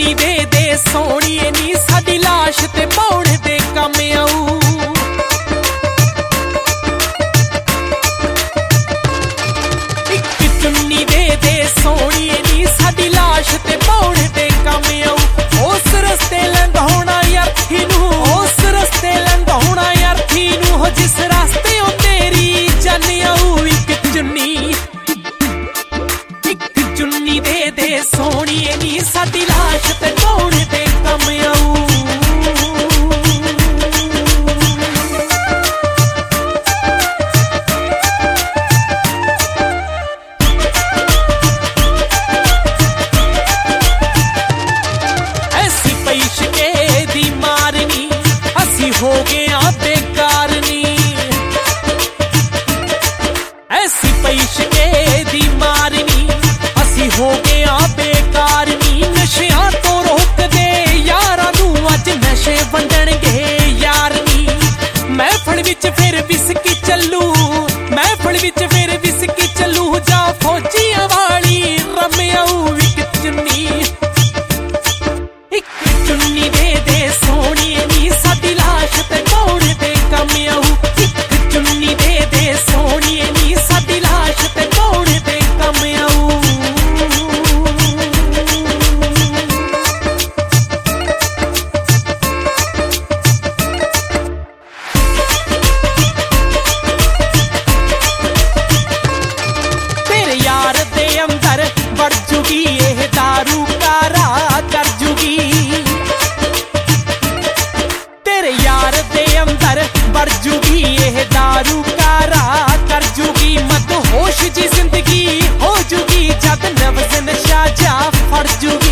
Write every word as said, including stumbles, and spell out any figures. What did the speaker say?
ਚੁੰਨੀ ਦੇ ਦੇ ਸੋਹਣੀਏ ਨੀ ਸਾਡੀ ਲਾਸ਼ ਤੇ ਪਾਉਣ ਦੇ ਕੰਮ ਆਊ। ਇੱਕ ਚੁੰਨੀ ਦੇ ਦੇ ਸੋਹਣੀਏ ਨੀ ਸਾਡੀ ਲਾਸ਼ ਤੇ ਪਾਉਣ ਦੇ ਕੰਮ ਆਊ। ਉਸ ਰਸਤੇ ਲੰਘਾਉਣਾ ਯਾਰਥੀ ਨੂੰ, ਉਸ ਰਸਤੇ ਲੰਘਾਉਣਾ ਯਾਰਥੀ ਨੂੰ, ਹੋ ਜਿਸ ਰਸਤੇ ਉਹ ਤੇਰੀ ਜਾਨ ਆਊ। ਇੱਕ ਚੁੰਨੀ ਇੱਕ ਚੁੰਨੀ ਦੇ ਦੇ ਸੋਹਣੀਏ ਨੀ ਸਾਡੀ ਲਾਸ਼ ਤੇ ਪਾਉਣ ਦੇ ਕੰਮ ਆਊ। ਐਸੀ ਪੈਸ਼ਕੇ ਦੀ ਮਾਰਨੀ ਅਸੀਂ ਹੋ ਗਏ ਆ ਬੇਕਾਰ ਨੀ, ਐਸੀ ਪੈਸ਼ਕੇ ਦੀ ਮਾਰਨੀ ਅਸੀਂ ਹੋ ਗਏ ਆ ਬੇਕਾਰ ਨੀ। ਨਸ਼ਿਆਂ ਤੋਂ ਰੋਕਦੇ ਯਾਰਾਂ ਨੂੰ ਅੱਜ ਨਸ਼ੇ ਵੰਡਣਗੇ ਯਾਰ ਨੀ। ਮਹਿਫਲ ਵਿੱਚ ਫਿਰ ਵਿਸਕੀ ਚੱਲੂ, ਮਹਿਫਲ ਵਿੱਚ ਫਿਰ ਵਿਸਕੀ ਚੱਲੂ, ਜਾ ਫੌਜੀਆਂ ਵਾਲੀ ਰਮ ਆਊ। ਇੱਕ ਚੁੰਨੀ ਇੱਕ ਚੁੰਨੀ ਦੇ ਦੇ ਸੋਹਣੀਏ ਨੀ ਸਾਡੀ ਲਾਸ਼ ਤੇ ਪਾਉਣ ਦੇ ਕੰਮ ਆਊ। ਇੱਕ ਚੁੰਨੀ ਦੇ ਦੇ ਸੋਹਣੀਏ ਨੀ ਸਾਡੀ ਲਾਸ਼ ਤੇ ਪਾਉਣ ਦੇ ਕੰਮ ਆਊ। ਤੇਰੇ ਯਾਰ ਦੇ ਅੰਦਰ ਵੜ ਜੂਗੀ ਇਹ ਦਾਰੂ ਕਾਰਾ ਕਰ ਜੂਗੀ, ਤੇਰੇ ਯਾਰ ਦੇ ਅੰਦਰ ਵੜ ਜੂਗੀ ਇਹ ਦਾਰੂ ਕਾਰਾ ਕਰ ਜੂਗੀ। ਮਦ ਹੋਸ਼ ਜੀ ਜ਼ਿੰਦਗੀ ਹੋ ਜੂਗੀ ਜਦ ਨਬਜ਼ ਨਸ਼ਾ ਜਾ ਫੜ ਜੂਗੀ।